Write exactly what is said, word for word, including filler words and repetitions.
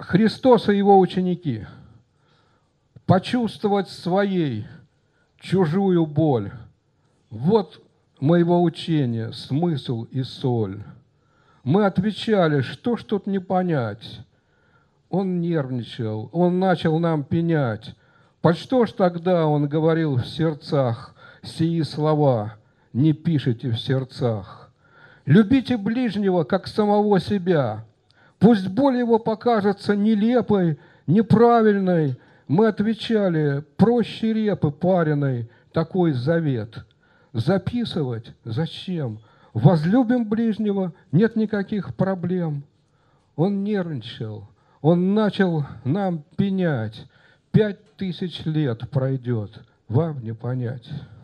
Христос и его ученики. Почувствовать своей чужую боль. Вот моего учения смысл и соль. Мы отвечали, что ж тут не понять. Он нервничал, он начал нам пенять. Под что ж тогда он говорил в сердцах сии слова: не пишите в сердцах. Любите ближнего, как самого себя. Пусть боль его покажется нелепой, неправильной. Мы отвечали: проще репы пареной такой завет. Записывать зачем? Возлюбим ближнего, нет никаких проблем. Он нервничал, он начал нам пенять. Пять тысяч лет пройдет, вам не понять.